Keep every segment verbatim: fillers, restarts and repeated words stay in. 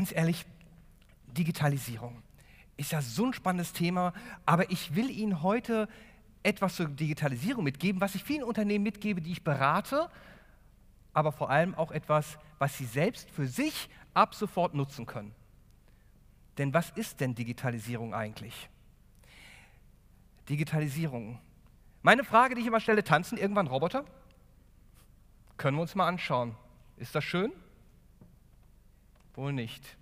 Ganz ehrlich, Digitalisierung ist ja so ein spannendes Thema, aber ich will Ihnen heute etwas zur Digitalisierung mitgeben, was ich vielen Unternehmen mitgebe, die ich berate, aber vor allem auch etwas, was Sie selbst für sich ab sofort nutzen können. Denn was ist denn Digitalisierung eigentlich? Digitalisierung. Meine Frage, die ich immer stelle, tanzen irgendwann Roboter? Können wir uns mal anschauen. Ist das schön? Wohl nicht.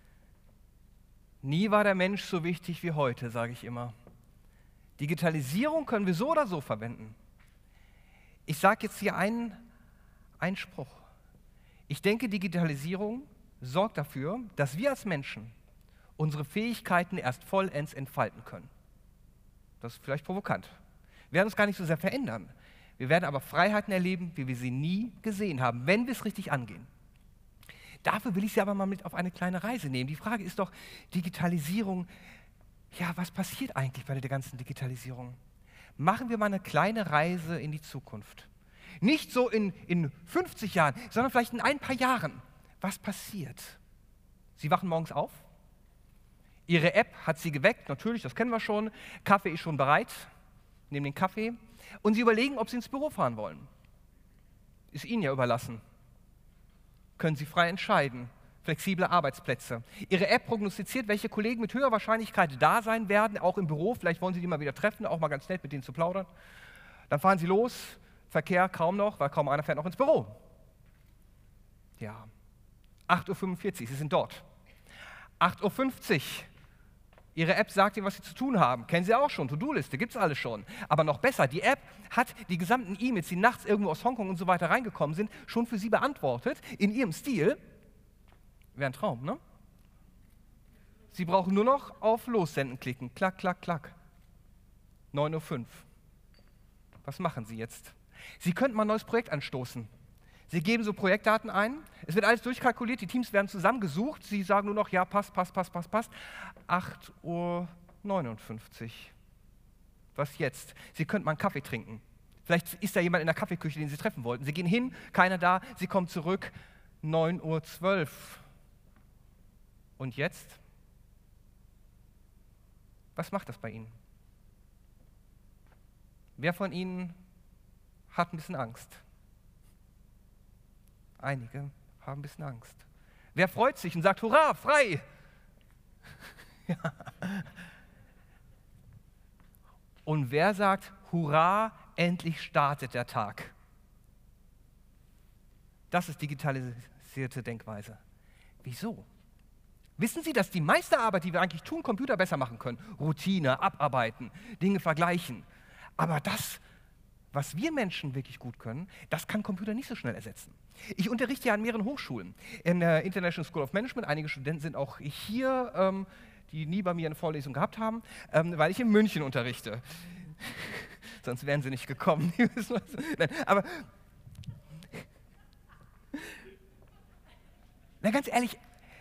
Nie war der Mensch so wichtig wie heute, sage ich immer. Digitalisierung können wir so oder so verwenden. Ich sage jetzt hier einen, einen Spruch. Ich denke, Digitalisierung sorgt dafür, dass wir als Menschen unsere Fähigkeiten erst vollends entfalten können. Das ist vielleicht provokant. Wir werden uns gar nicht so sehr verändern. Wir werden aber Freiheiten erleben, wie wir sie nie gesehen haben, wenn wir es richtig angehen. Dafür will ich Sie aber mal mit auf eine kleine Reise nehmen. Die Frage ist doch, Digitalisierung, ja, was passiert eigentlich bei der ganzen Digitalisierung? Machen wir mal eine kleine Reise in die Zukunft. Nicht so in, in fünfzig Jahren, sondern vielleicht in ein paar Jahren. Was passiert? Sie wachen morgens auf. Ihre App hat Sie geweckt, natürlich, das kennen wir schon. Kaffee ist schon bereit, nehmen den Kaffee. Und Sie überlegen, ob Sie ins Büro fahren wollen. Ist Ihnen ja überlassen. Können Sie frei entscheiden. Flexible Arbeitsplätze. Ihre App prognostiziert, welche Kollegen mit höherer Wahrscheinlichkeit da sein werden, auch im Büro. Vielleicht wollen Sie die mal wieder treffen, auch mal ganz nett mit denen zu plaudern. Dann fahren Sie los. Verkehr kaum noch, weil kaum einer fährt noch ins Büro. Ja, acht Uhr fünfundvierzig, Sie sind dort. acht Uhr fünfzig, Ihre App sagt Ihnen, was Sie zu tun haben. Kennen Sie auch schon, To-Do-Liste, gibt es alles schon. Aber noch besser, die App hat die gesamten E-Mails, die nachts irgendwo aus Hongkong und so weiter reingekommen sind, schon für Sie beantwortet, in Ihrem Stil. Wäre ein Traum, ne? Sie brauchen nur noch auf Lossenden klicken. Klack, klack, klack. neun Uhr fünf. Was machen Sie jetzt? Sie könnten mal ein neues Projekt anstoßen. Sie geben so Projektdaten ein, es wird alles durchkalkuliert, die Teams werden zusammengesucht, Sie sagen nur noch, ja, passt, passt, passt, passt, passt. acht Uhr neunundfünfzig. Was jetzt? Sie könnten mal einen Kaffee trinken. Vielleicht ist da jemand in der Kaffeeküche, den Sie treffen wollten. Sie gehen hin, keiner da, Sie kommen zurück, neun Uhr zwölf. Und jetzt? Was macht das bei Ihnen? Wer von Ihnen hat ein bisschen Angst? Einige haben ein bisschen Angst. Wer freut sich und sagt, hurra, frei? Ja. Und wer sagt, hurra, endlich startet der Tag? Das ist digitalisierte Denkweise. Wieso? Wissen Sie, dass die meiste Arbeit, die wir eigentlich tun, Computer besser machen können? Routine, abarbeiten, Dinge vergleichen. Aber das, was wir Menschen wirklich gut können, das kann Computer nicht so schnell ersetzen. Ich unterrichte ja an mehreren Hochschulen. In der International School of Management, einige Studenten sind auch hier, ähm, die nie bei mir eine Vorlesung gehabt haben, ähm, weil ich in München unterrichte. Sonst wären sie nicht gekommen. Nein, aber na, ganz ehrlich,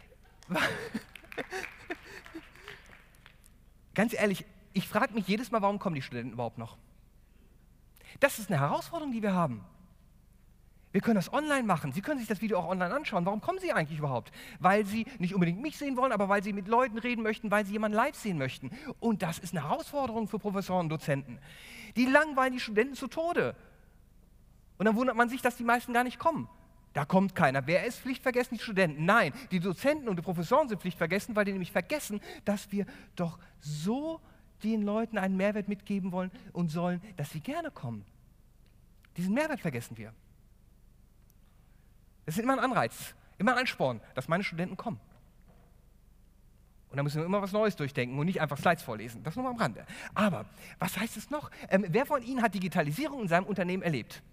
ganz ehrlich, ich frage mich jedes Mal, warum kommen die Studenten überhaupt noch? Das ist eine Herausforderung, die wir haben. Wir können das online machen. Sie können sich das Video auch online anschauen. Warum kommen Sie eigentlich überhaupt? Weil Sie nicht unbedingt mich sehen wollen, aber weil Sie mit Leuten reden möchten, weil Sie jemanden live sehen möchten. Und das ist eine Herausforderung für Professoren und Dozenten. Die langweilen die Studenten zu Tode. Und dann wundert man sich, dass die meisten gar nicht kommen. Da kommt keiner. Wer ist pflichtvergessen? Die Studenten. Nein, die Dozenten und die Professoren sind pflichtvergessen, weil die nämlich vergessen, dass wir doch so den Leuten einen Mehrwert mitgeben wollen und sollen, dass sie gerne kommen. Diesen Mehrwert vergessen wir. Das ist immer ein Anreiz, immer ein Ansporn, dass meine Studenten kommen. Und da müssen wir immer was Neues durchdenken und nicht einfach Slides vorlesen. Das nur mal am Rande. Aber was heißt es noch? Ähm, wer von Ihnen hat Digitalisierung in seinem Unternehmen erlebt?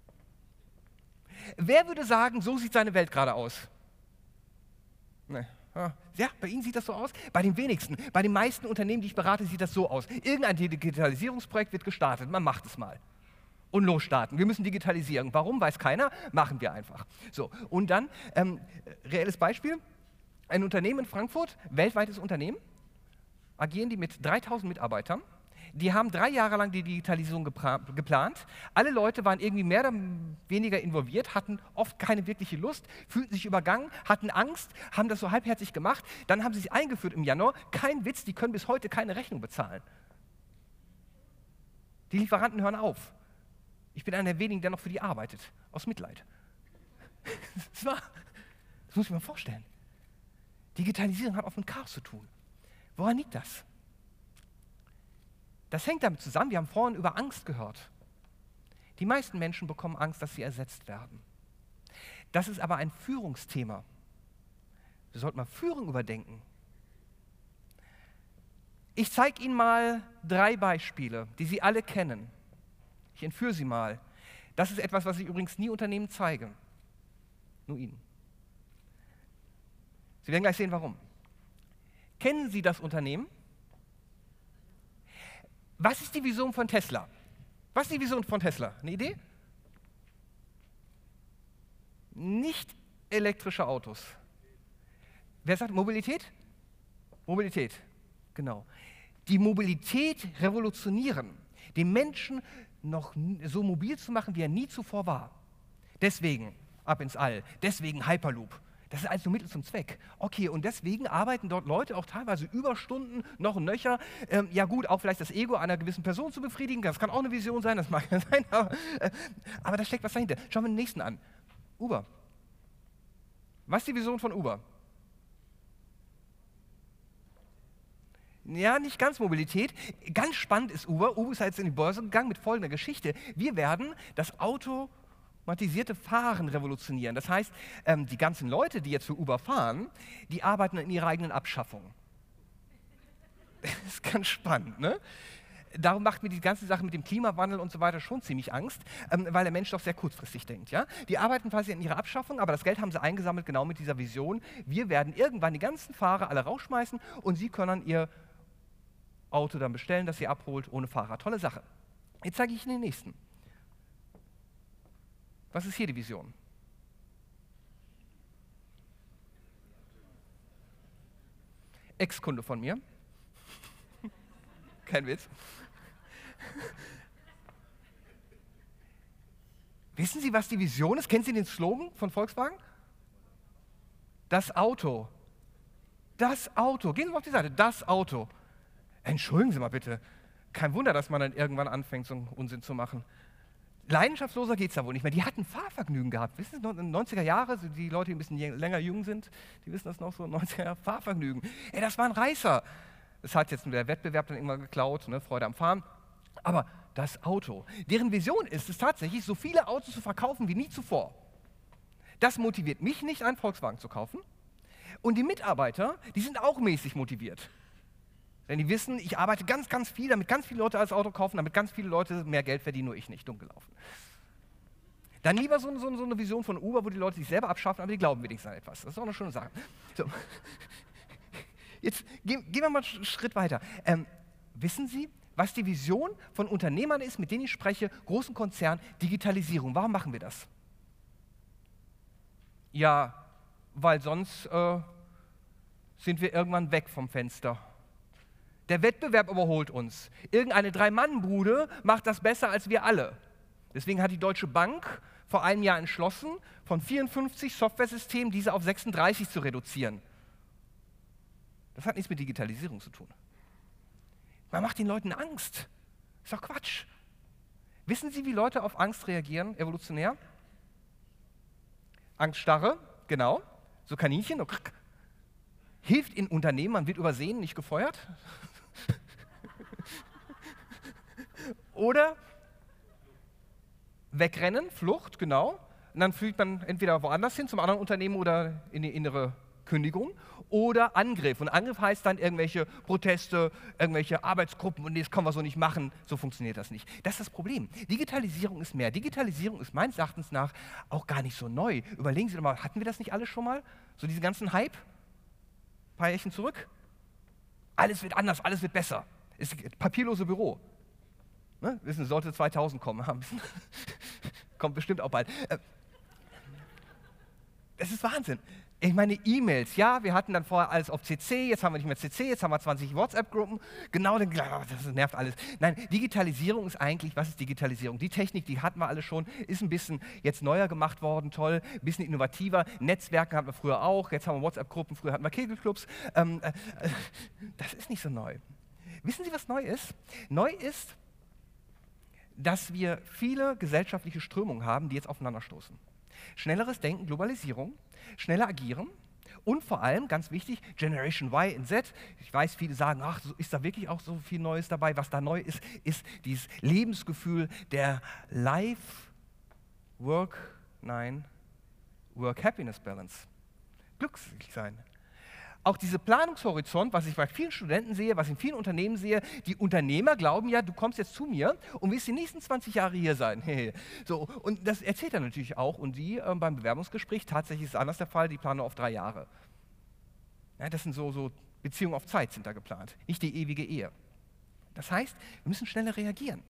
Wer würde sagen, so sieht seine Welt gerade aus? Nee. Ja, bei Ihnen sieht das so aus? Bei den wenigsten. Bei den meisten Unternehmen, die ich berate, sieht das so aus. Irgendein Digitalisierungsprojekt wird gestartet. Man macht es mal. Und losstarten. Wir müssen digitalisieren. Warum, weiß keiner. Machen wir einfach. So, und dann, ähm, reelles Beispiel. Ein Unternehmen in Frankfurt, weltweites Unternehmen, agieren die mit dreitausend Mitarbeitern. Die haben drei Jahre lang die Digitalisierung geplant. Alle Leute waren irgendwie mehr oder weniger involviert, hatten oft keine wirkliche Lust, fühlten sich übergangen, hatten Angst, haben das so halbherzig gemacht. Dann haben sie sich eingeführt im Januar. Kein Witz, die können bis heute keine Rechnung bezahlen. Die Lieferanten hören auf. Ich bin einer der wenigen, der noch für die arbeitet, aus Mitleid. Das, war, das muss ich mir vorstellen. Digitalisierung hat oft mit Chaos zu tun. Woran liegt das? Das hängt damit zusammen, wir haben vorhin über Angst gehört. Die meisten Menschen bekommen Angst, dass sie ersetzt werden. Das ist aber ein Führungsthema. Wir sollten mal Führung überdenken. Ich zeige Ihnen mal drei Beispiele, die Sie alle kennen. Ich entführe Sie mal. Das ist etwas, was ich übrigens nie Unternehmen zeige. Nur Ihnen. Sie werden gleich sehen, warum. Kennen Sie das Unternehmen? Was ist die Vision von Tesla? Was ist die Vision von Tesla? Eine Idee? Nicht elektrische Autos. Wer sagt Mobilität? Mobilität, genau. Die Mobilität revolutionieren, den Menschen noch so mobil zu machen, wie er nie zuvor war. Deswegen ab ins All, deswegen Hyperloop. Das ist alles nur Mittel zum Zweck. Okay, und deswegen arbeiten dort Leute auch teilweise Überstunden, noch und nöcher. Ähm, ja gut, auch vielleicht das Ego einer gewissen Person zu befriedigen, das kann auch eine Vision sein, das mag ja sein, aber, äh, aber da steckt was dahinter. Schauen wir den nächsten an. Uber. Was ist die Vision von Uber? Ja, nicht ganz Mobilität. Ganz spannend ist Uber. Uber ist jetzt in die Börse gegangen mit folgender Geschichte. Wir werden das automatisierte Fahren revolutionieren. Das heißt, ähm, die ganzen Leute, die jetzt für Uber fahren, die arbeiten in ihrer eigenen Abschaffung. Das ist ganz spannend, ne? Darum macht mir die ganze Sache mit dem Klimawandel und so weiter schon ziemlich Angst, ähm, weil der Mensch doch sehr kurzfristig denkt. Ja? Die arbeiten quasi an ihrer Abschaffung, aber das Geld haben sie eingesammelt genau mit dieser Vision. Wir werden irgendwann die ganzen Fahrer alle rausschmeißen und sie können dann ihr Auto dann bestellen, das sie abholt, ohne Fahrer. Tolle Sache. Jetzt zeige ich Ihnen den nächsten. Was ist hier die Vision? Ex-Kunde von mir. Kein Witz. Wissen Sie, was die Vision ist? Kennen Sie den Slogan von Volkswagen? Das Auto. Das Auto. Gehen Sie mal auf die Seite. Das Auto. Entschuldigen Sie mal bitte. Kein Wunder, dass man dann irgendwann anfängt, so einen Unsinn zu machen. Leidenschaftsloser geht es da wohl nicht mehr. Die hatten Fahrvergnügen gehabt. Wissen Sie, in den neunziger Jahren, die Leute, die ein bisschen länger jung sind, die wissen das noch so, neunziger Jahre Fahrvergnügen. Ey, das war ein Reißer. Das hat jetzt der Wettbewerb dann irgendwann geklaut, ne? Freude am Fahren. Aber das Auto, deren Vision ist es tatsächlich, so viele Autos zu verkaufen wie nie zuvor. Das motiviert mich nicht, einen Volkswagen zu kaufen. Und die Mitarbeiter, die sind auch mäßig motiviert. Denn die wissen, ich arbeite ganz, ganz viel, damit ganz viele Leute das Auto kaufen, damit ganz viele Leute mehr Geld verdienen, nur ich nicht, dumm gelaufen. Dann lieber so, so, so eine Vision von Uber, wo die Leute sich selber abschaffen, aber die glauben wenigstens an etwas. Das ist auch eine schöne Sache. So. Jetzt gehen, gehen wir mal einen Schritt weiter. Ähm, wissen Sie, was die Vision von Unternehmern ist, mit denen ich spreche, großen Konzernen, Digitalisierung? Warum machen wir das? Ja, weil sonst äh, sind wir irgendwann weg vom Fenster. Der Wettbewerb überholt uns. Irgendeine Drei-Mann-Bude macht das besser als wir alle. Deswegen hat die Deutsche Bank vor einem Jahr entschlossen, von vierundfünfzig Softwaresystemen diese auf sechsunddreißig zu reduzieren. Das hat nichts mit Digitalisierung zu tun. Man macht den Leuten Angst. Ist doch Quatsch. Wissen Sie, wie Leute auf Angst reagieren, evolutionär? Angststarre, genau. So Kaninchen. Hilft in Unternehmen, man wird übersehen, nicht gefeuert. Oder wegrennen, Flucht, genau. Und dann fliegt man entweder woanders hin, zum anderen Unternehmen oder in die innere Kündigung. Oder Angriff. Und Angriff heißt dann irgendwelche Proteste, irgendwelche Arbeitsgruppen und das können wir so nicht machen. So funktioniert das nicht. Das ist das Problem. Digitalisierung ist mehr. Digitalisierung ist meines Erachtens nach auch gar nicht so neu. Überlegen Sie doch mal, hatten wir das nicht alle schon mal? So diesen ganzen Hype? Ein paar Jährchen zurück? Alles wird anders, alles wird besser. Ist papierlose Büro. Ne? Wissen, sollte zweitausend kommen. Kommt bestimmt auch bald. Das ist Wahnsinn. Ich meine, E-Mails, ja, wir hatten dann vorher alles auf C C, jetzt haben wir nicht mehr C C, jetzt haben wir zwanzig WhatsApp-Gruppen. Genau, dann, das nervt alles. Nein, Digitalisierung ist eigentlich, was ist Digitalisierung? Die Technik, die hatten wir alle schon, ist ein bisschen jetzt neuer gemacht worden, toll, ein bisschen innovativer. Netzwerke hatten wir früher auch, jetzt haben wir WhatsApp-Gruppen, früher hatten wir Kegelclubs. Ähm, äh, das ist nicht so neu. Wissen Sie, was neu ist? Neu ist, dass wir viele gesellschaftliche Strömungen haben, die jetzt aufeinanderstoßen. Schnelleres Denken, Globalisierung, schneller agieren und vor allem, ganz wichtig, Generation Y und Z. Ich weiß, viele sagen, ach, ist da wirklich auch so viel Neues dabei? Was da neu ist, ist dieses Lebensgefühl der Life, Work, nein, Work-Happiness-Balance. Glücklich sein. Auch dieser Planungshorizont, was ich bei vielen Studenten sehe, was ich in vielen Unternehmen sehe, die Unternehmer glauben ja, du kommst jetzt zu mir und willst die nächsten zwanzig Jahre hier sein. So, und das erzählt er natürlich auch. Und die äh, beim Bewerbungsgespräch, tatsächlich ist es anders der Fall, die planen auf drei Jahre. Ja, das sind so, so Beziehungen auf Zeit sind da geplant, nicht die ewige Ehe. Das heißt, wir müssen schneller reagieren.